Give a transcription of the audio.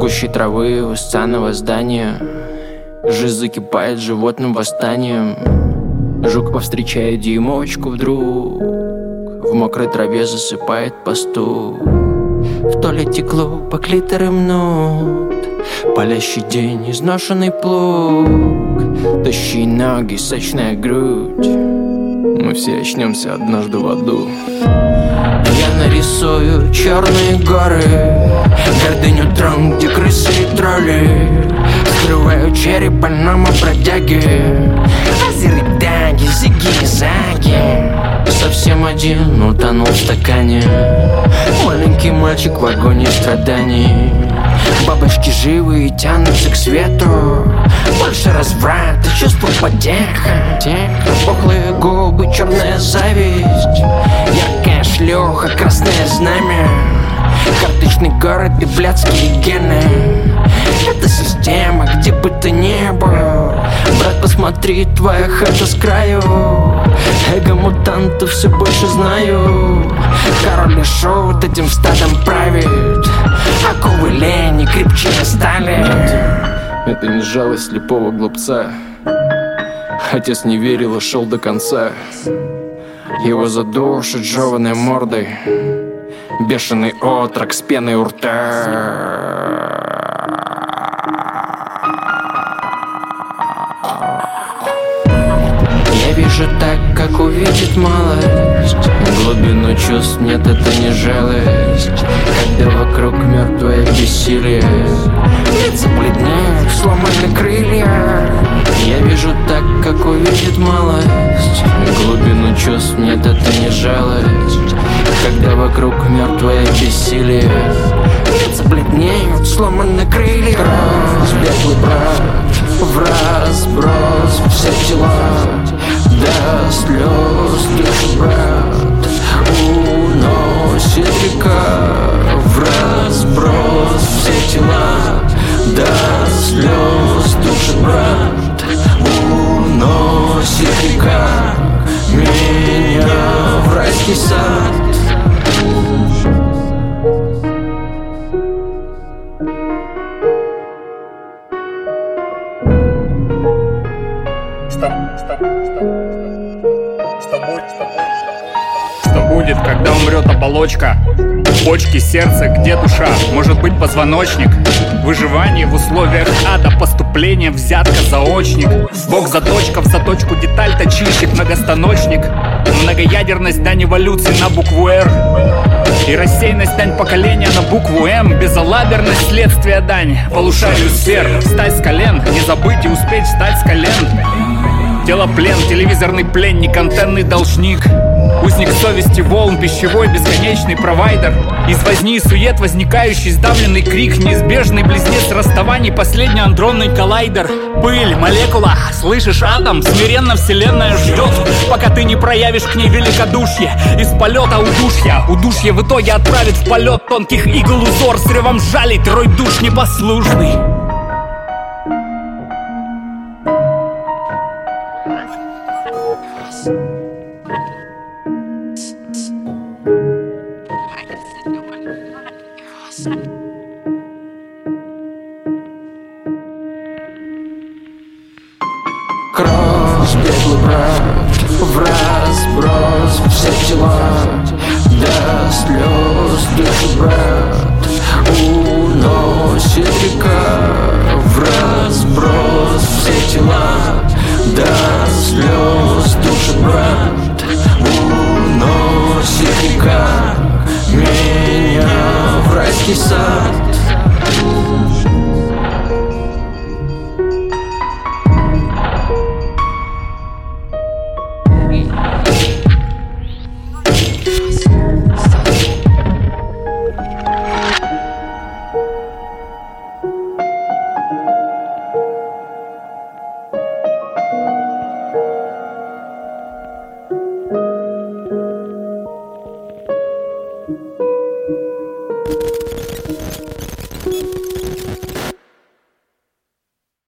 Кущи травы у ссаного здания, жизнь закипает животным восстанием. Жук повстречает дюймовочку вдруг, в мокрой траве засыпает пастух. В туалете клуб, по клиторы мнут, палящий день, изношенный плуг, тощие ноги, сочная грудь. Мы все очнемся однажды в аду. Я нарисую черные горы, гордыню трон, где крысы и тролли. Скрываю череп больному бродяги, азеры, даги, зиги, заги. Совсем один утонул в стакане, маленький мальчик в вагоне страданий. Бабочки живы и тянутся к свету, больше разврата, чувство потеха. Пухлые губы, черная зависть, яркая шлюха, красное знамя. Карточный город и блядские гены. Это система, где бы ты ни был. Брат, посмотри, твоя хата с краю. Эго-мутантов все больше знаю. Король и шут этим стадом правит. Оковы лени крепче стали. Это не жалость слепого глупца. Отец не верил и шел до конца. Его задушит жеваной мордой бешеный отрок с пеной у рта. Я вижу так, как увидит малость. Глубину чувств нет, это не жалость. Когда вокруг мертвое бессилие, лица бледнеют, сломаны крылья. Я вижу так, как увидит малость. Глубину чувств нет, это не жалость. Когда вокруг мертвое бессилие, лица бледнеют, сломаны крылья. Беглый брат, в разброс все тела, до слез души брат уносит река. В разброс все тела, до слез души брат уносит река. Меня в райский сад. Что будет, когда умрет оболочка? Почки, сердце, где душа? Может быть, позвоночник? Выживание в условиях ада, поступление, взятка, заочник. Бог заточка, в заточку деталь, точильщик, многостаночник. Многоядерность, дань эволюции на букву «Р». И рассеянность, дань поколения на букву «М». Безалаберность, следствие, дань полушарию сфер. Встать с колен, не забыть и успеть встать с колен. Тело плен, телевизорный пленник, антенный должник. Узник совести, волн, пищевой, бесконечный провайдер. Из возни и сует возникающий сдавленный крик. Неизбежный близнец расставаний, последний андронный коллайдер. Пыль, молекула, слышишь атом? Смиренно вселенная ждет, пока ты не проявишь к ней великодушие. Из полета удушье в итоге отправит в полет тонких игл узор. С ревом жалить рой душ непослушный. Кросс, беглый брат, в разброс все тела, до слез души брат уносит река. В разброс все тела, до слез души брат уносит река. Меня в райский сад.